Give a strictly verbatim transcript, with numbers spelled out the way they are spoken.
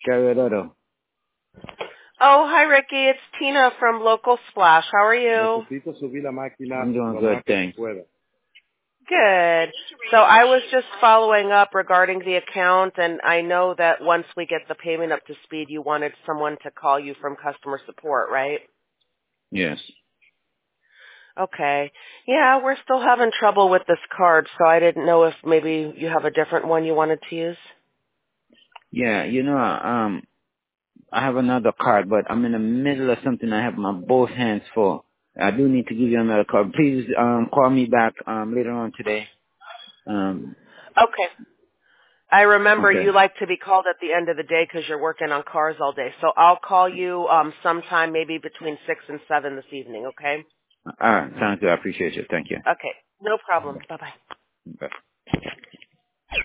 Carrero. Oh, hi, Ricky. It's Tina from Local Splash. How are you? Necesito subir la máquina I'm doing lo good, más que thanks. pueda. Good. So I was just following up regarding the account, and I know that once we get the payment up to speed, you wanted someone to call you from customer support, right? Yes. Okay. Yeah, we're still having trouble with this card, so I didn't know if maybe you have a different one you wanted to use. Yeah, you know, um, I have another card, but I'm in the middle of something I have my both hands full. I do need to give you another card. Please um, call me back um, later on today. Um, Okay. I remember okay. you like to be called at the end of the day because you're working on cars all day. So I'll call you um, sometime maybe between six and seven this evening, okay? All right. Sounds good. I appreciate you. Thank you. Okay. No problem. Bye-bye. Bye.